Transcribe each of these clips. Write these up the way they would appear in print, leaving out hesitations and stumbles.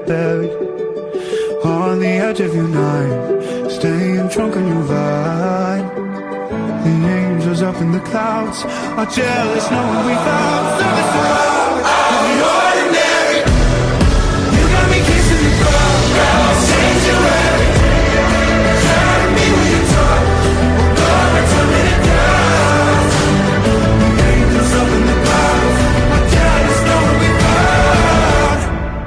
buried on the edge of your night, staying drunk on your vibe. The angels up in the clouds are jealous knowing we found service around the ordinary. You got me kissing the ground, sanctuary. Try to be when you talk, oh God, we're turning it down. The angels up in the clouds are jealous knowing we found.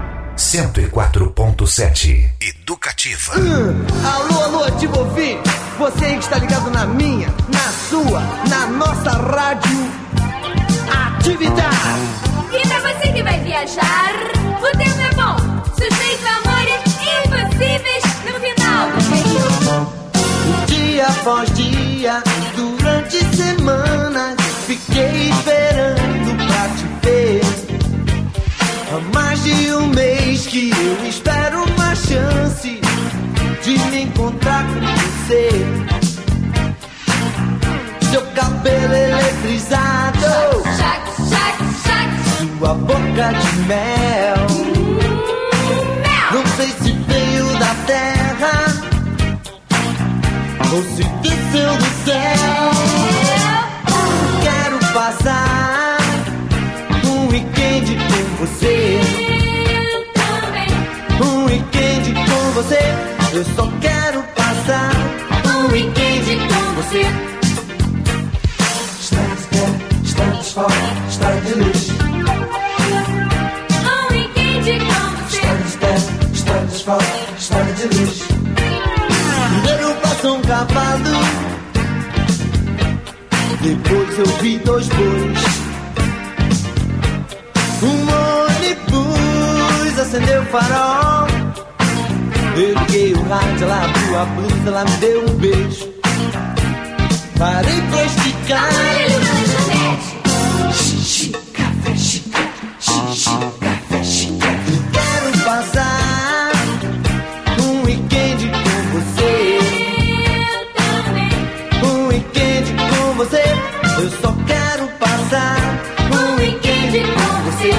104.7 Educativa. Alô, alô, ativo ouvinte. Você que está ligado na minha, na sua, na nossa rádio Atividade. E pra você que vai viajar, o tempo é bom. Sujeito a amores impossíveis no final do mês. Dia após dia, durante semanas, fiquei esperando pra te ver. Há mais de um mês que eu espero uma chance de me encontrar com você. Seu cabelo eletrizado, Chac, chac, chac. sua boca de mel. Não sei se veio da terra ou se desceu do céu. Quero passar um weekend com você. Um weekend com você. Eu só quero passar um weekend com você. Estamos fora, está de luz. Um weekend com você. Estamos fora, está de luz. Primeiro passou um cavalo, depois eu vi dois bois. ônibus acendeu o farol. Eu liguei o rádio, ela abriu a blusa, ela me deu um beijo. Parei pra esticar. Xixi, café, xixi, xixi, café, xixi. Quero passar um weekend com você. Eu também. Um weekend com você. Eu só quero passar Um weekend com você.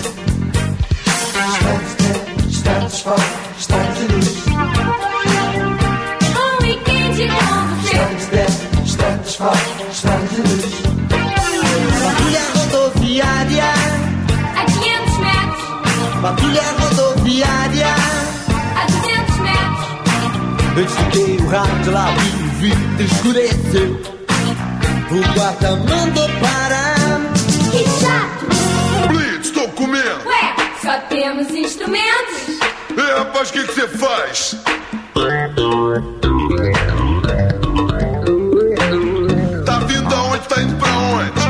Estamos fora, está de luz. Um weekend com você. Estamos fora, está de luz. Patrulha rodoviária A 500 metros. Patrulha rodoviária. A 200 metros. Eu desliguei o rádio, lá vi o vidro, escureceu. O guarda mandou parar. Que chato. Blitz, tô comendo. Ué, só temos instrumentos. É, rapaz, o que você faz? Tá vindo aonde? Tá indo pra onde?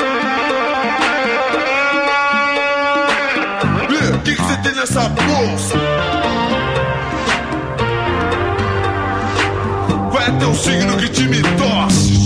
O que você tem nessa bolsa? Qual é teu signo que te me torces?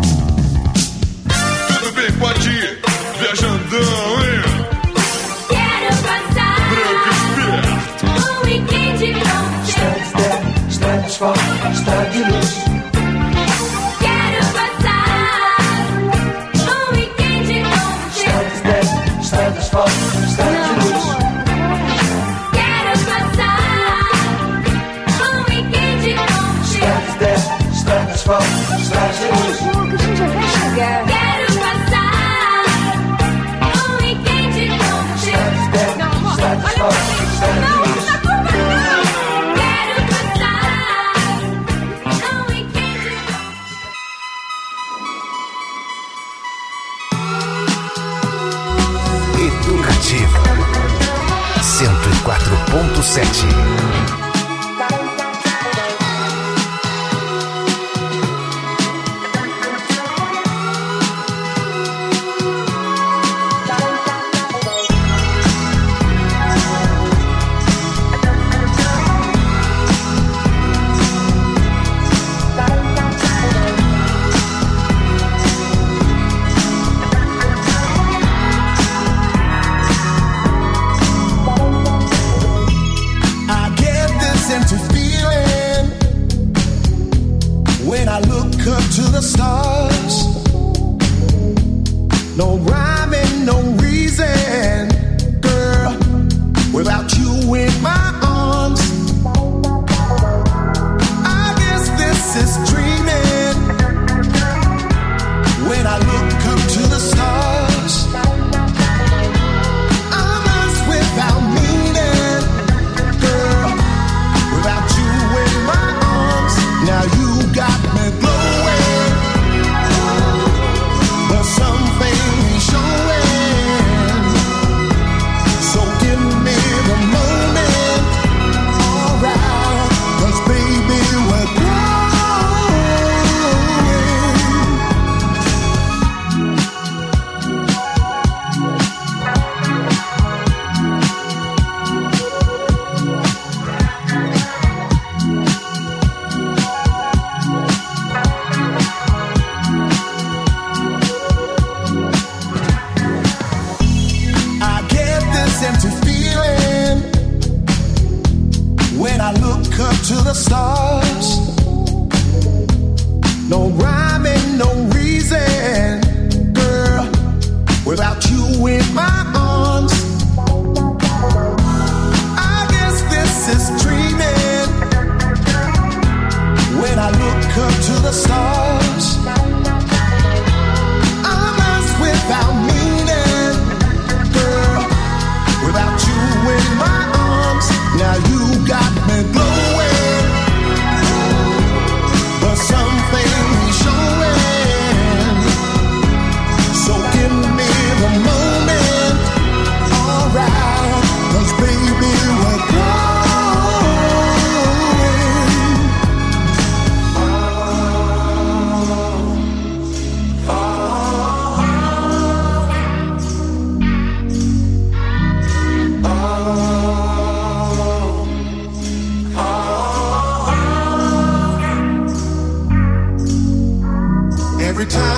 Tudo bem, pode ir. Viajandão, hein? Quero passar Branco esperto. um weekend com você. Estamos fora, está de luz. Quero passar um weekend com você. Estamos fora, está de luz. Quero passar um weekend com você. Estamos fora, está de luz. Quero passar um weekend com você. Estamos fora, está de luz. Quero passar um weekend Educativa 104.7. I get this empty feeling when I look up to the stars. No rhyme and no reason, girl, without you in my arms.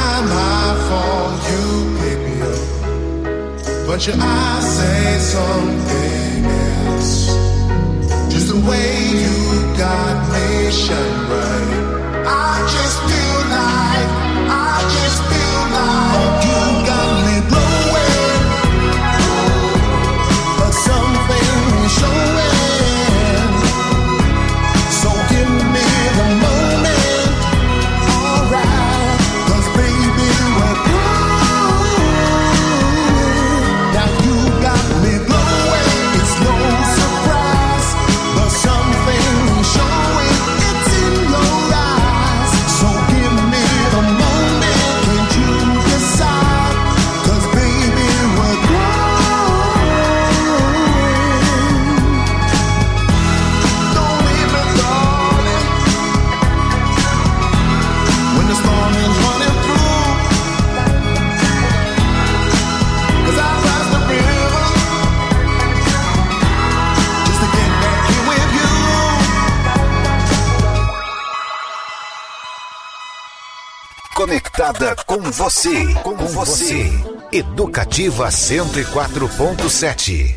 time I fall, you pick me up. But your eyes say something else. Just the way you got me shine bright. I just feel like you got me blowing, but something is showing. So give me the moment, alright. 'Cause baby, we're good. Now you got me blowing. It's no surprise, but something is showing. It's in your eyes. So give me the moment. Can't you decide? 'Cause baby, we're growing. Don't leave me, darling, when the storm is running through. 'Cause I crossed the river just to get back here with you. Conectada com você. Educativa 104.7.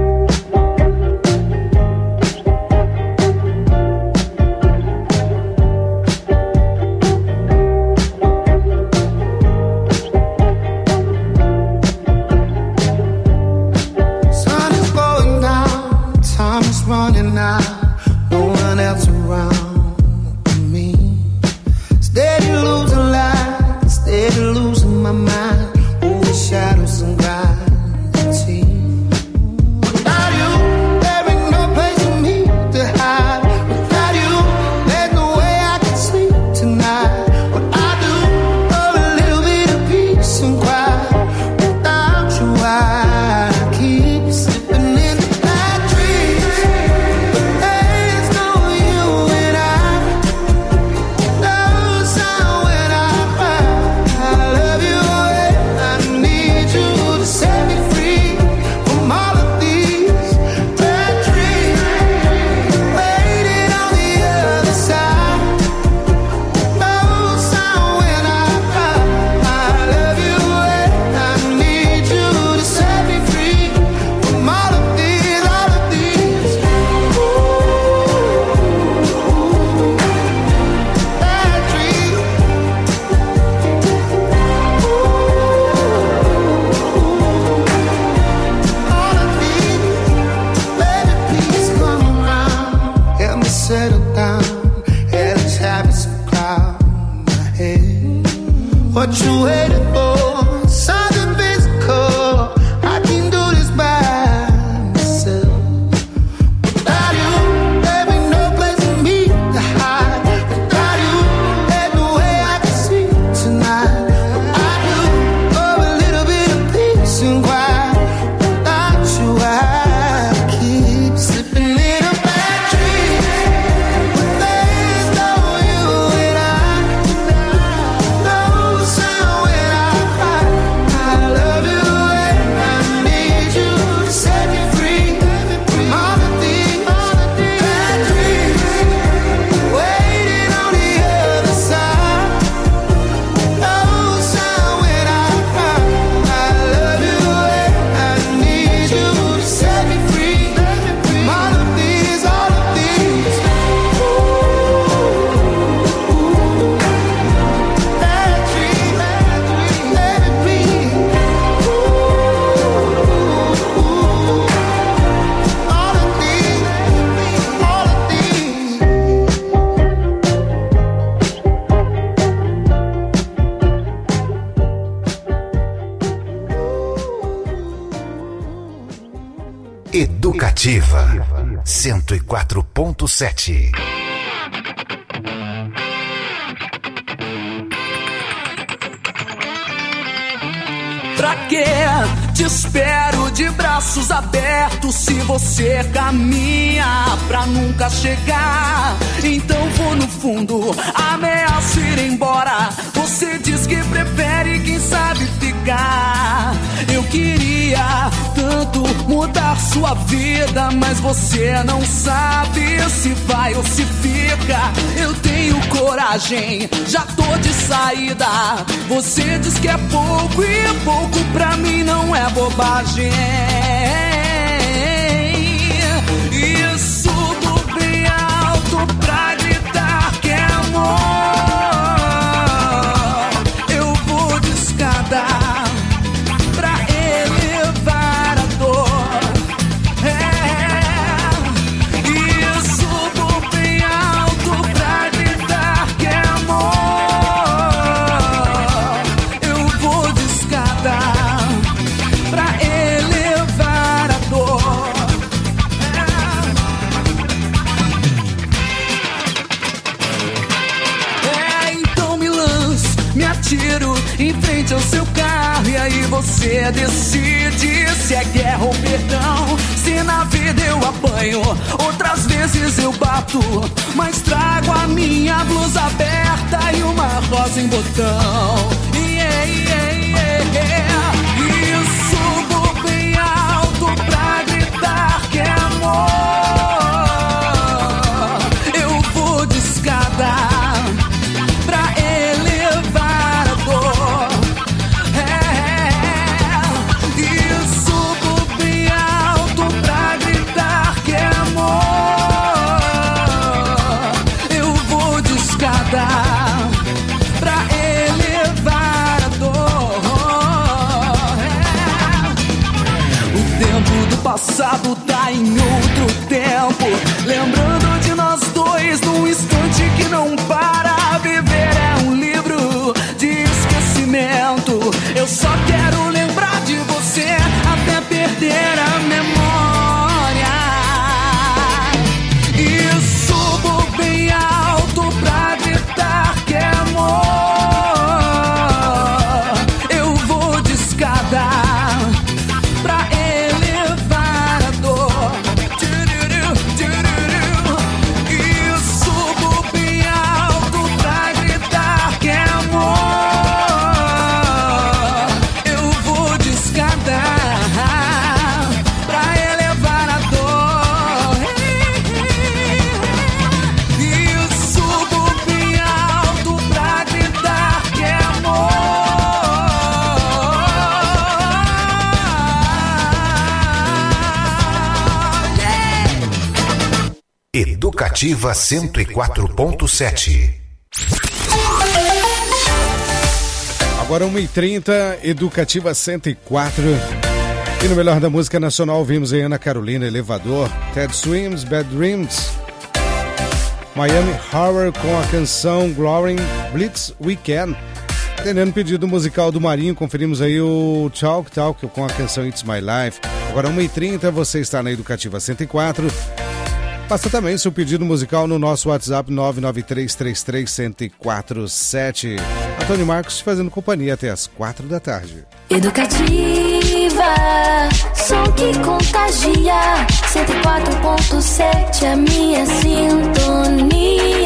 Sun is going down, time is running out, no one else around but me. Steady losing light, steady losing my mind, over shadows and gravity. Without you, there ain't no place for me to hide. Without you, there's no way I can sleep tonight. What I do for a little bit of peace and quiet. Without you, I keep slipping into bad dreams. But there's no you and I. No sound when I cry. I love you and I need you to set me free from all of these bad dreams. Waiting on the other side. No sound when I cry. I love you and I need you to set me free from all of these bad dreams. All of these, baby, please come around. Help me settle down. Hell is having some cloud in my head. What you waiting for? Something physical. I can do this by myself. Without you, there ain't no place for me to hide. Without you, there's no way I can sleep tonight. I do for a little bit of peace and quiet. Without you, I keep slipping into bad dreams. But there's no you and I. No sound when I cry. I love you and I need you to set me free from all of these bad dreams. Waiting on the other side. No sound when I cry. I love you and I need you to set me free from all of these bad dreams. Baby, please. All of these. Educativa 104.7. Pra quê? Te espero de braços abertos. Se você caminha pra nunca chegar, então vou no fundo, ameaço ir embora. Você diz que prefere, quem sabe, ficar. Eu queria tanto mudar sua vida, mas você não sabe se vai ou se fica. Eu tenho coragem, já tô de saída. Você diz que é pouco e pouco pra mim não é bobagem. E subo bem alto pra gritar que é amor. Eu vou de escada pra elevar a dor. E subo bem alto pra gritar que é amor. Eu vou de escada pra elevar a dor. Então me lanço, me atiro em frente ao seu carro, e aí você decide se é guerra ou perdão. Se na vida eu apanho, outras vezes eu bato, mas trago a minha blusa aberta e uma rosa em botão. E subo bem alto pra gritar que é amor. Eu vou de escada pra elevar a dor. E subo bem alto pra gritar que é amor. Eu vou de escada pra elevar a dor. O tempo do passado tá em outro tempo, lembrando de nós dois num instante que não para. Viver é um livro de esquecimento. Eu só quero lembrar de você até perder a memória. E subo bem alto pra gritar que é amor. Eu vou de escada pra elevar a dor. E subo bem alto pra gritar que é amor. Eu vou de escada pra elevar a dor. E subo bem alto pra gritar que é amor. Educativa 104.7. Agora 1h30, Educativa 104. E no melhor da música nacional vimos aí Ana Carolina, Elevador, Ted Swims, Bad Dreams, Miami Horror com a canção Glory Blitz Weekend. Atendendo pedido musical do Marinho, conferimos aí o Talk Talk com a canção It's My Life. Agora 1h30, você está na Educativa 104. Passa também seu pedido musical no nosso WhatsApp 993331047. Antônio Marcos fazendo companhia até as 4 da tarde. Educativa, som que contagia, 104.7 a minha sintonia.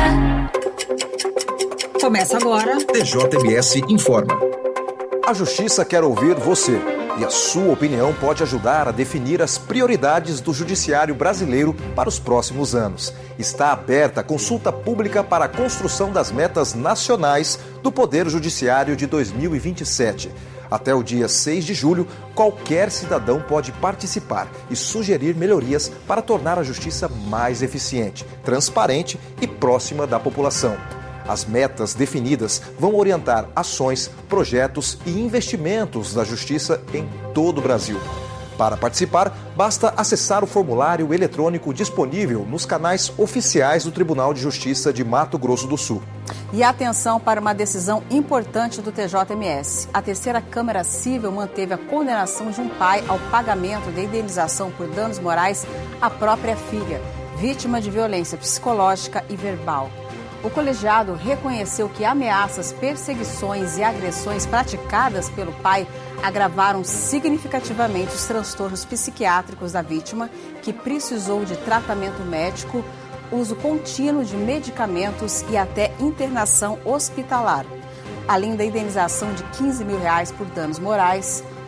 Começa agora. TJMS informa. A Justiça quer ouvir você. E a sua opinião pode ajudar a definir as prioridades do Judiciário brasileiro para os próximos anos. Está aberta a consulta pública para a construção das metas nacionais do Poder Judiciário de 2027. Até o dia 6 de julho, qualquer cidadão pode participar e sugerir melhorias para tornar a Justiça mais eficiente, transparente e próxima da população. As metas definidas vão orientar ações, projetos e investimentos da Justiça em todo o Brasil. Para participar, basta acessar o formulário eletrônico disponível nos canais oficiais do Tribunal de Justiça de Mato Grosso do Sul. E atenção para uma decisão importante do TJMS. A terceira Câmara Civil manteve a condenação de um pai ao pagamento de indenização por danos morais à própria filha, vítima de violência psicológica e verbal. O colegiado reconheceu que ameaças, perseguições e agressões praticadas pelo pai agravaram significativamente os transtornos psiquiátricos da vítima, que precisou de tratamento médico, uso contínuo de medicamentos e até internação hospitalar. Além da indenização de R$15 mil por danos morais,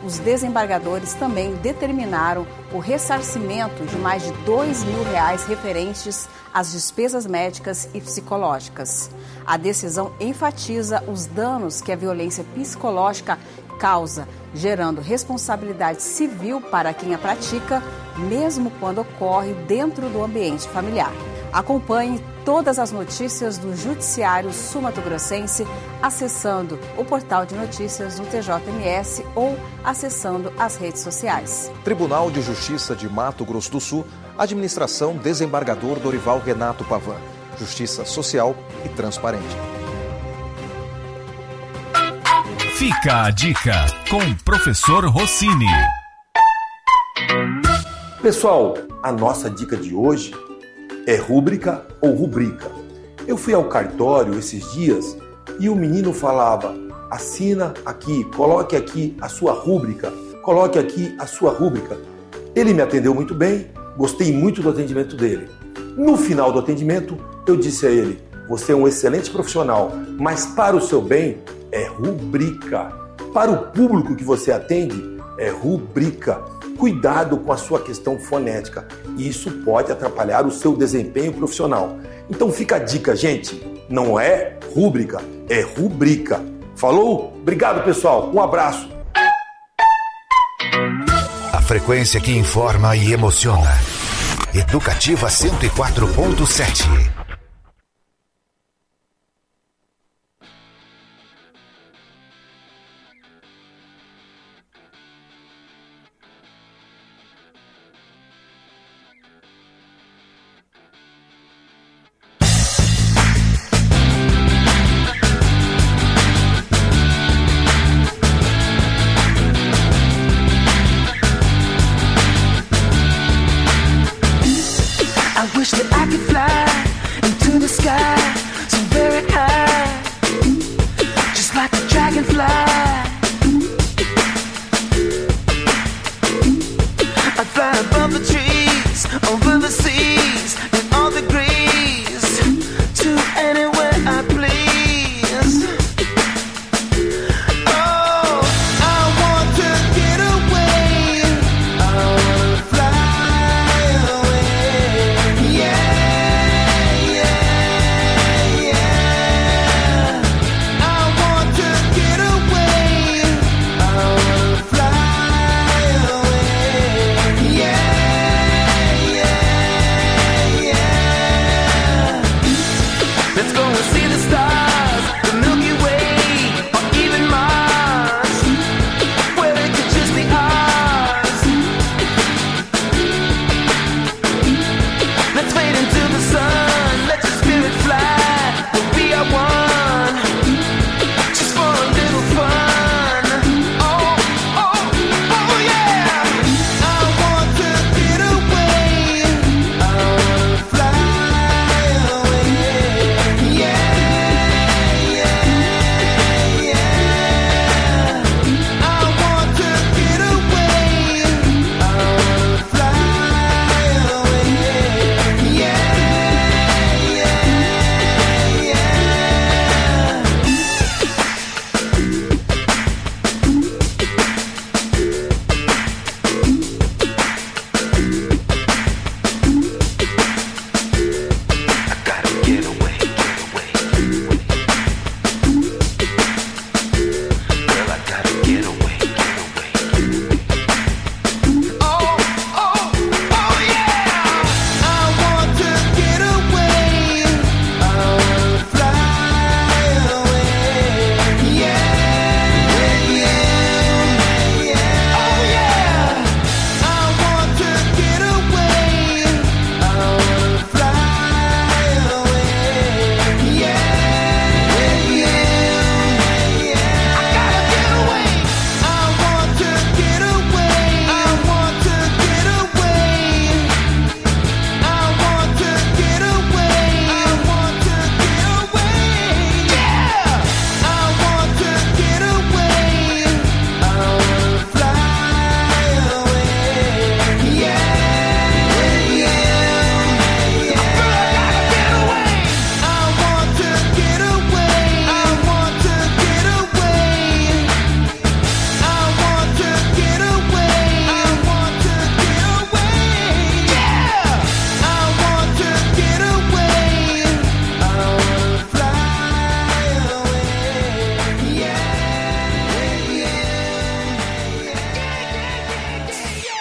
os desembargadores também determinaram o ressarcimento de mais de R$2.000 referentes às despesas médicas e psicológicas. A decisão enfatiza os danos que a violência psicológica causa, gerando responsabilidade civil para quem a pratica, mesmo quando ocorre dentro do ambiente familiar. Acompanhe todas as notícias do Judiciário Sul-Mato-Grossense acessando o portal de notícias do TJMS ou acessando as redes sociais. Tribunal de Justiça de Mato Grosso do Sul, Administração Desembargador Dorival Renato Pavan. Justiça social e transparente. Fica a dica com o professor Rossini. Pessoal, a nossa dica de hoje é rúbrica ou rubrica. Eu fui ao cartório esses dias e o menino falava: assina aqui, coloque aqui a sua rúbrica, coloque aqui a sua rúbrica. Ele me atendeu muito bem, gostei muito do atendimento dele. No final do atendimento, eu disse a ele: você é um excelente profissional, mas para o seu bem é rubrica. Para o público que você atende é rubrica. Cuidado com a sua questão fonética. Isso pode atrapalhar o seu desempenho profissional. Então fica a dica, gente. Não é rúbrica, é rubrica. Falou? Obrigado, pessoal. Um abraço. A frequência que informa e emociona. Educativa 104.7.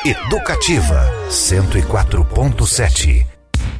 Educativa 104.7.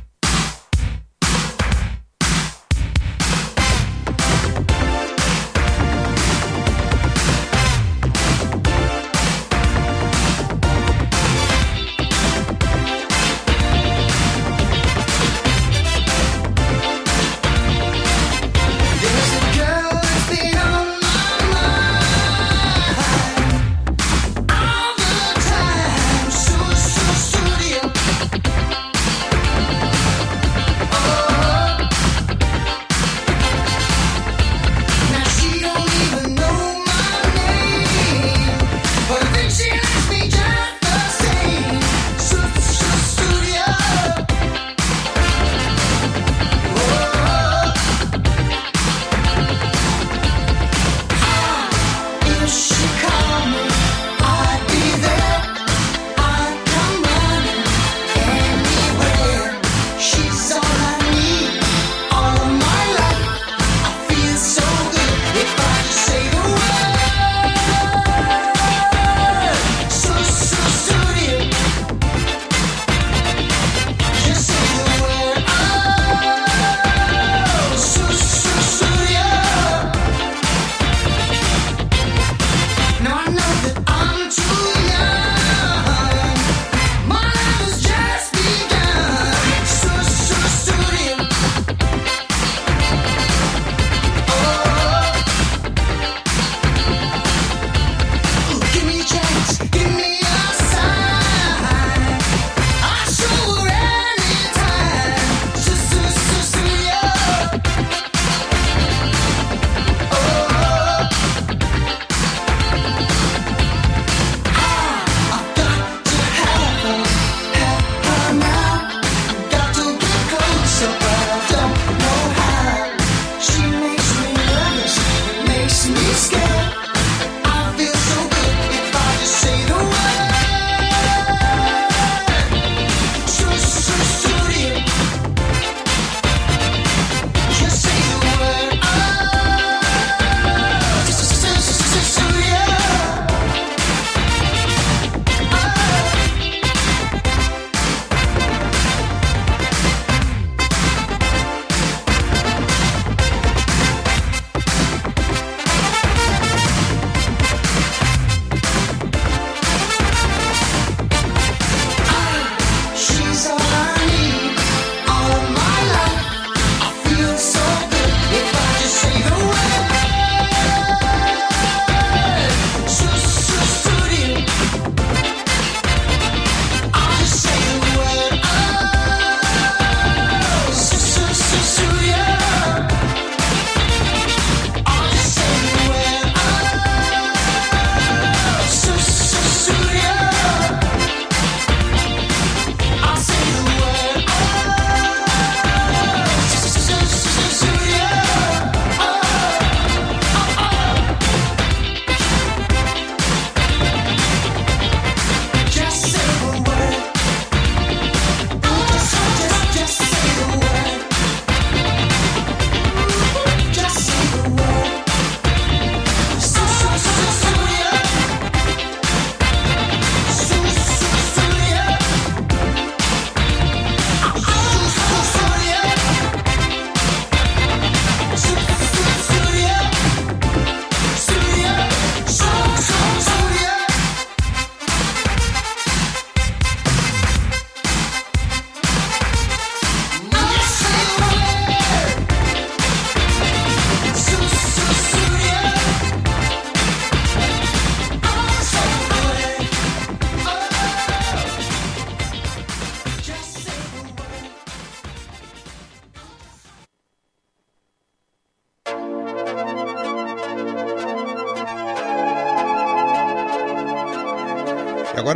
Agora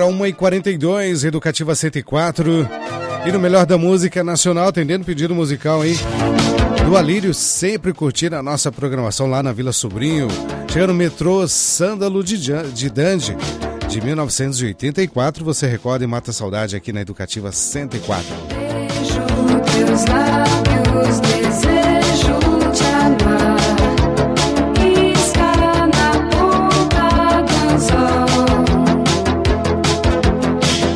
1h42, Educativa 104. E no melhor da música nacional, atendendo pedido musical, hein? Do Alírio, sempre curtindo a nossa programação lá na Vila Sobrinho. Chega no metrô Sândalo de Dande, de 1984. Você recorda e mata a saudade aqui na Educativa 104. Beijo teus lábios, desejo te amar. Isca na ponta do anzol.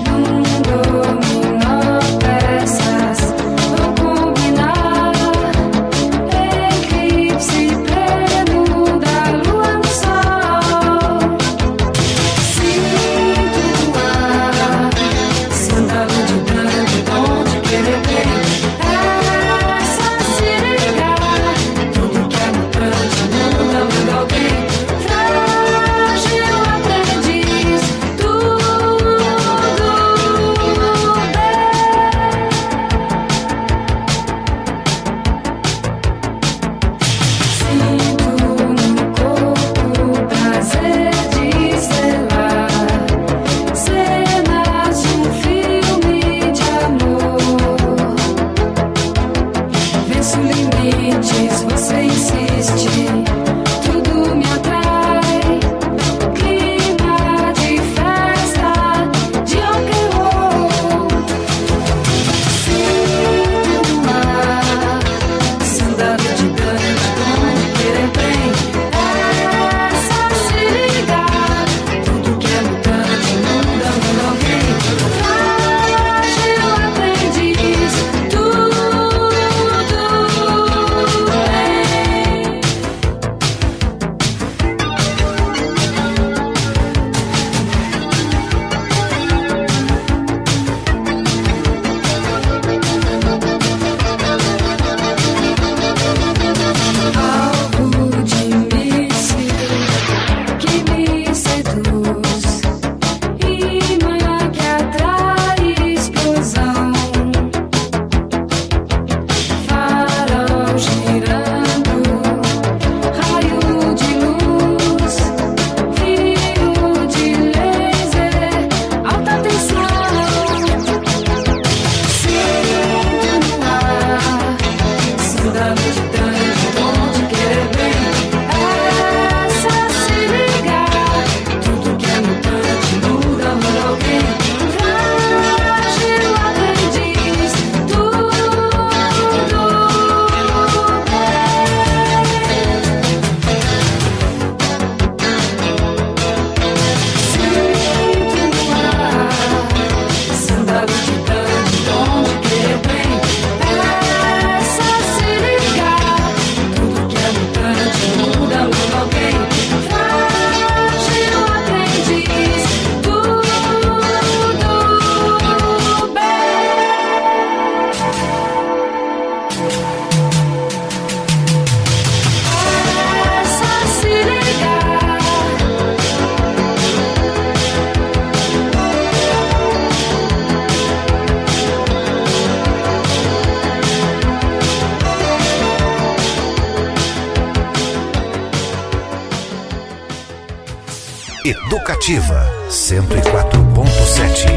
Educativa 104.7.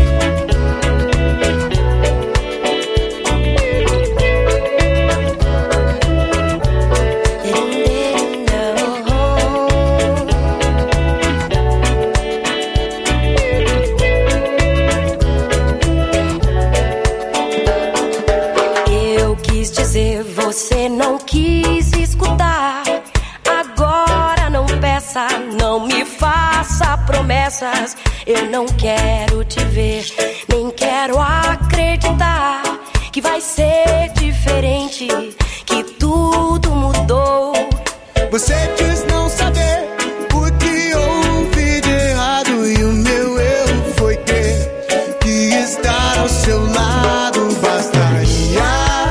Você não quis escutar. Agora não peça, não me faça promessas. Eu não quero te ver, nem quero acreditar que vai ser diferente, que tudo mudou. Você diz não saber o que houve de errado, e o meu erro foi ter que estar ao seu lado. Bastaria.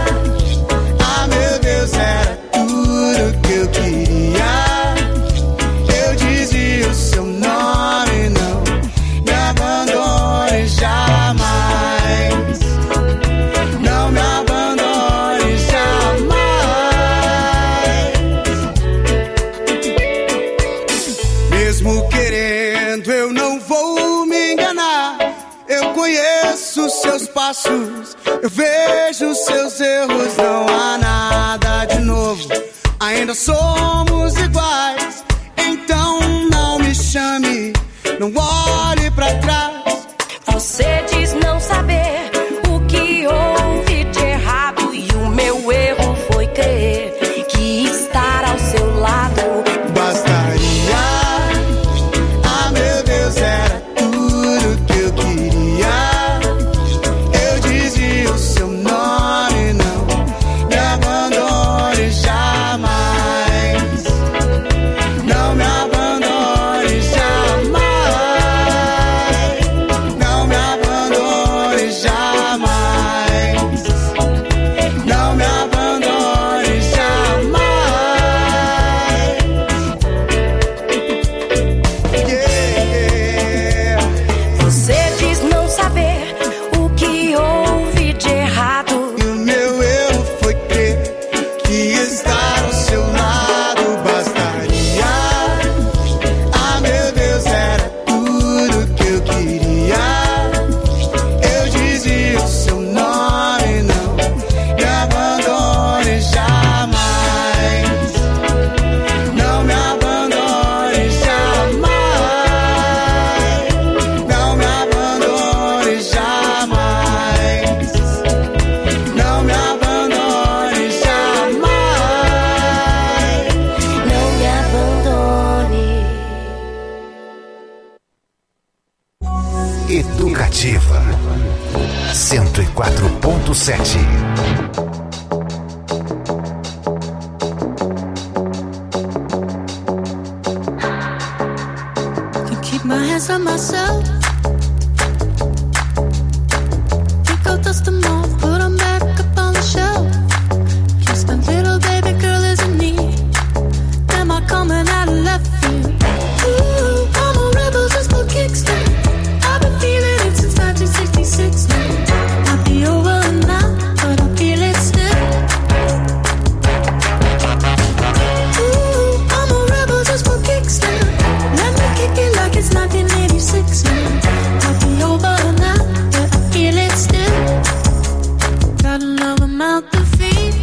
Era tudo que eu queria. Eu dizia o seu nome, não me abandone jamais. Não me abandone jamais. Mesmo querendo, eu não vou me enganar. Eu conheço seus passos, eu vejo seus erros, não há nada de novo. Ainda somos iguais, então não me chame, não olhe pra trás. Você diz não saber o que houve de errado, e o meu erro foi crer que estar ao seu lado bastaria. Ah, meu Deus, era tudo que eu queria. Eu dizia o seu nome, não me abandone jamais. Não me abandone jamais. Não me abandone jamais. Não me abandone jamais. Você diz não saber o que houve de errado, e o meu erro foi ter que estar ao seu lado. Bastaria. Ah, meu Deus, era tudo que eu queria. Eu dizia o seu nome, não me abandone jamais. Não me abandone jamais. Não me abandone jamais. Não me abandone jamais. não me abandone. Educativa 104.7. Can keep my hands on myself. Think I'll dust them off, put them back up on the shelf. Guess my little baby girl is in need. Am I coming out of left field? Ooh, I'm a rebel just for kicks now. I've been feeling it since 1966 now. I'll be over now, but I feel it still. Ooh, I'm a rebel just for kicks now. Let me kick it like it's 1986 now. I'll be over now, but I feel it still. Got another mouth to feed.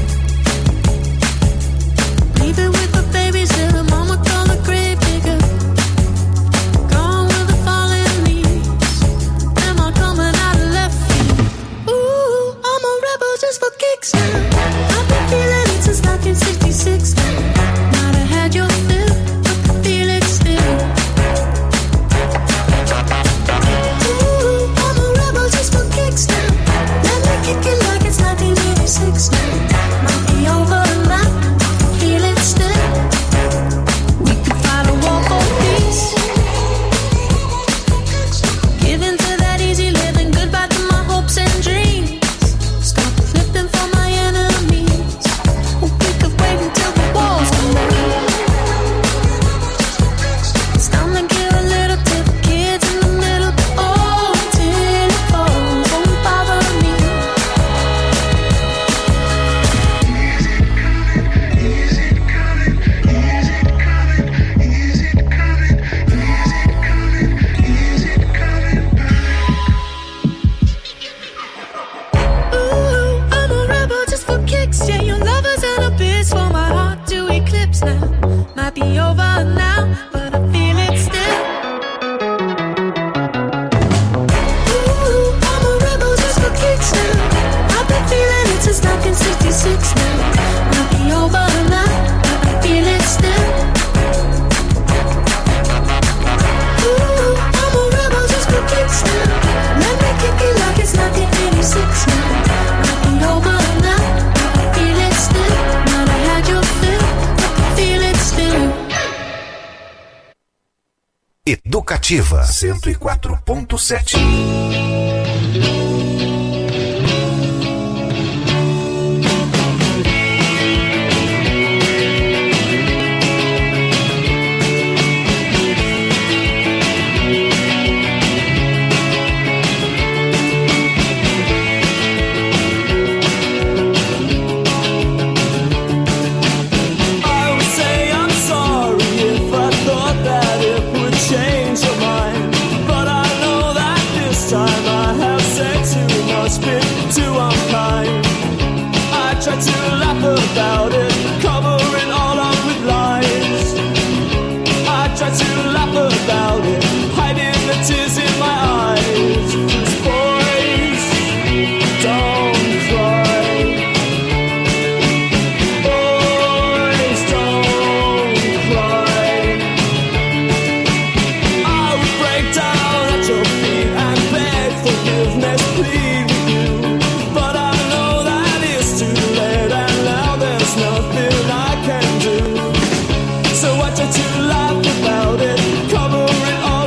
Leave it with the babies till the mama call the grave digger. Gone with the fallen leaves. Am I coming out of left field? Ooh, I'm a rebel just for kicks now. I've been feeling it since 1966 now. Might have had your fill, but I feel it still. Educativa 104.7. About it, covering all up with lies. I try to laugh about it, hiding the tears in my eyes. 'Cause boys don't cry. Boys don't cry. I would break down at your feet and beg forgiveness, plead with you. But I know that it's too late and nothing I can do. So I try to laugh about it, cover it all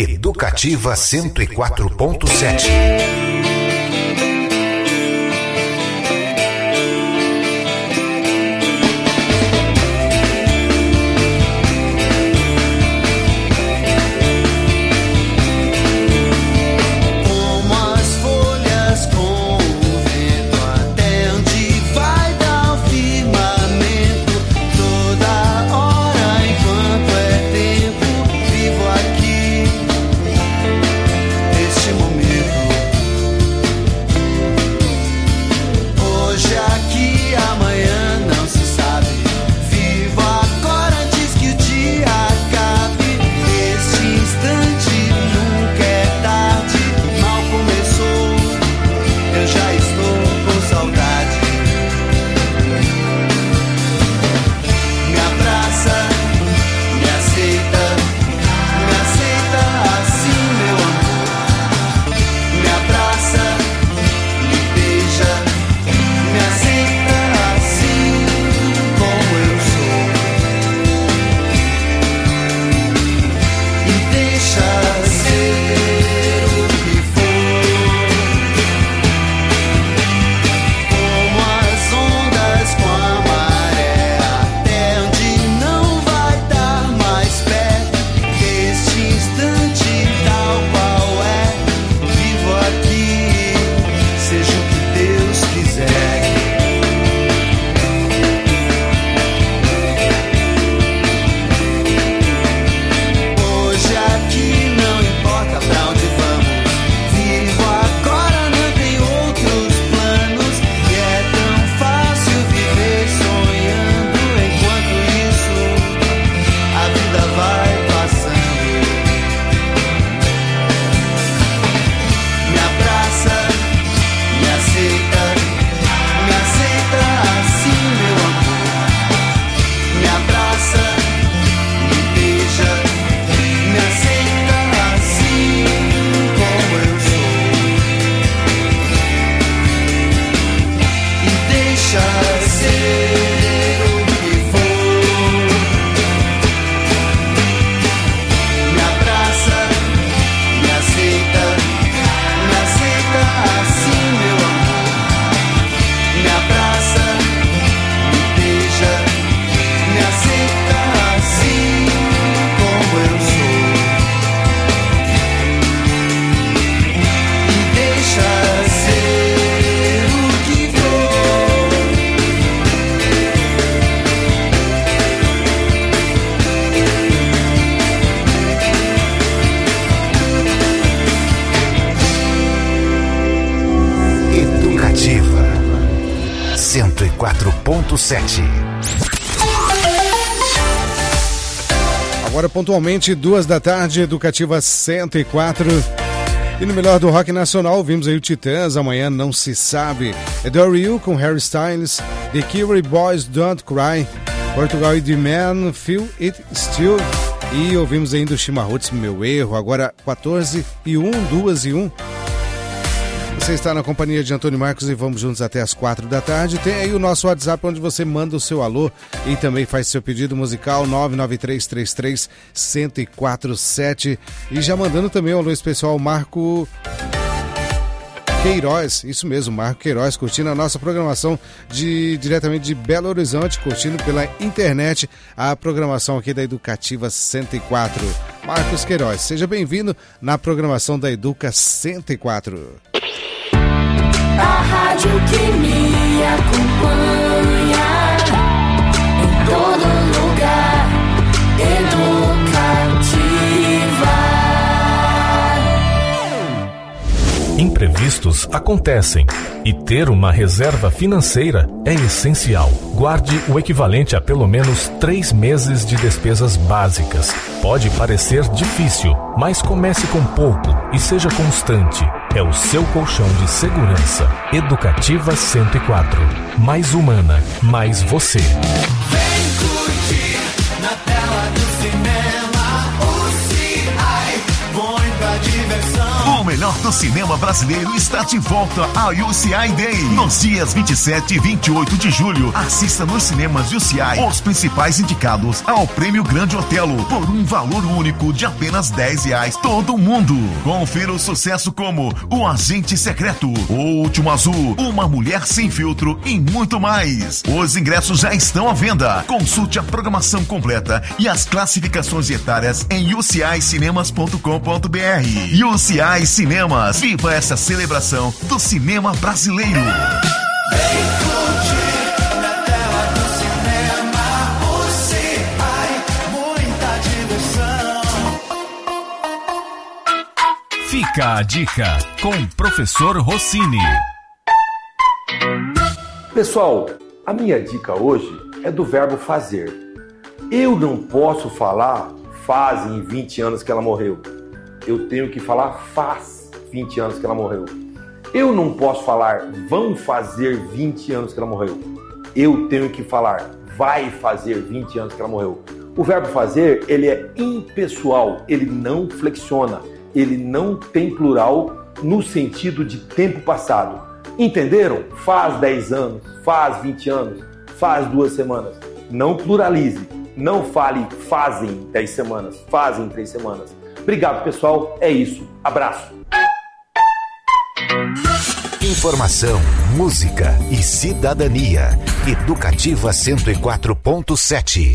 Educativa 104.7. Educativa 104.7. Agora pontualmente 2 da tarde, Educativa 104. E no melhor do rock nacional, vimos aí o Titãs, Amanhã Não Se Sabe. Adore You com Harry Styles, The Cure Boys Don't Cry, Portugal e The Man, Feel It Still. E ouvimos ainda o Chimarruts, Meu Erro, agora 14 e 1, 2 e 1. Você está na companhia de Antônio Marcos e vamos juntos até as 4 da tarde. Tem aí o nosso WhatsApp onde você manda o seu alô e também faz seu pedido musical 99333-1047. E já mandando também um alô especial ao Marco Queiroz, isso mesmo, Marco Queiroz, curtindo a nossa programação diretamente de Belo Horizonte, curtindo pela internet a programação aqui da Educativa 104. Marcos Queiroz, seja bem-vindo na programação da Educa 104. A rádio que me acompanha em todo lugar, Educativa. Imprevistos acontecem e ter uma reserva financeira é essencial. Guarde o equivalente a pelo menos 3 meses de despesas básicas. Pode parecer difícil, mas comece com pouco e seja constante. É o seu colchão de segurança. Educativa 104. Mais humana, mais você. Vem curtir na tela do cinema, o CI, muita diversão. O melhor do do cinema brasileiro está de volta ao UCI Day. Nos dias 27 e 28 de julho, assista nos cinemas UCI os principais indicados ao Prêmio Grande Otelo por um valor único de apenas R$10 todo mundo. Confira o sucesso como O Agente Secreto, O Último Azul, Uma Mulher Sem Filtro e muito mais. Os ingressos já estão à venda. Consulte a programação completa e as classificações etárias em ucicinemas.com.br. UCI Cinemas, viva essa celebração do cinema brasileiro. Fica a dica com o professor Rossini. Pessoal, a minha dica hoje é do verbo fazer. Eu não posso falar fazem 20 anos que ela morreu. Eu tenho que falar faz 20 anos que ela morreu. Eu não posso falar vão fazer 20 anos que ela morreu. Eu tenho que falar vai fazer 20 anos que ela morreu. O verbo fazer, ele é impessoal, ele não flexiona, ele não tem plural no sentido de tempo passado. Entenderam? Faz 10 anos, faz 20 anos, faz 2 semanas. Não pluralize, não fale fazem 10 semanas, fazem 3 semanas. Obrigado, pessoal. É isso. Abraço. Informação, música e cidadania. Educativa 104.7.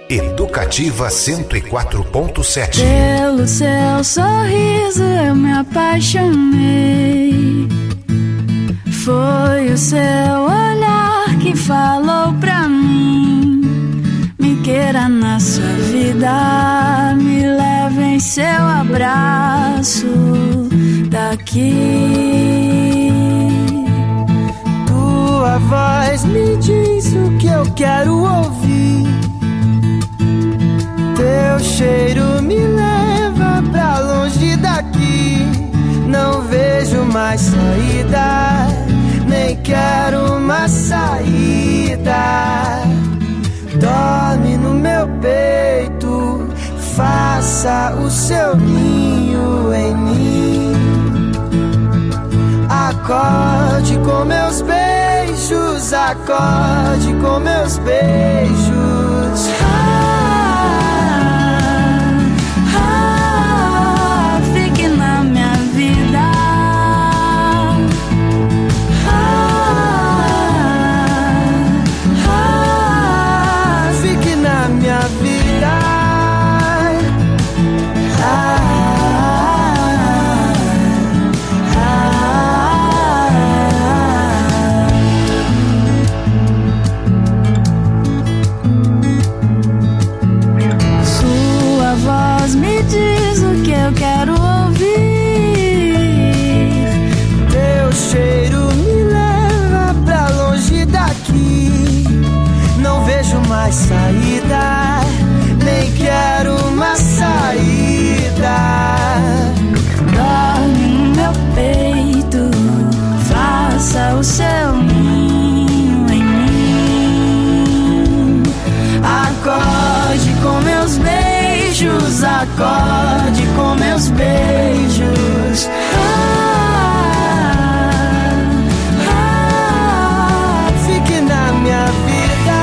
Educativa 104.7. Pelo seu sorriso eu me apaixonei. Foi o seu olhar que falou pra mim: me queira na sua vida, me leve em seu abraço daqui. Tua voz me diz o que eu quero ouvir. Teu cheiro me leva pra longe daqui. Não vejo mais saída, nem quero uma saída. Dorme no meu peito, faça o seu ninho em mim. Acorde com meus beijos, acorde com meus beijos. Fique na minha vida. Fique na minha vida. Sua voz me diz o que eu quero ouvir. Teu cheiro me leva pra longe daqui. Não vejo mais saída, nem quero uma saída. Dorme no meu peito, faça o seu ninho em mim. Acorde com meus beijos, acorde com meus beijos. Fique na minha vida.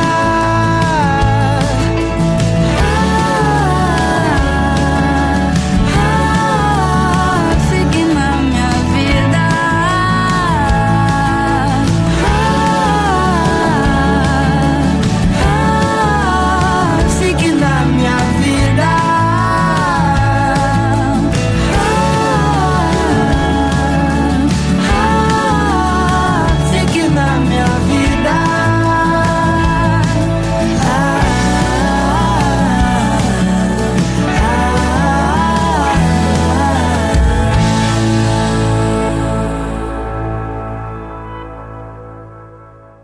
Fique na minha vida. Fique na minha vida. Fique na minha vida.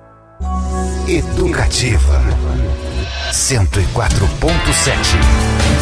Educativa 104.7.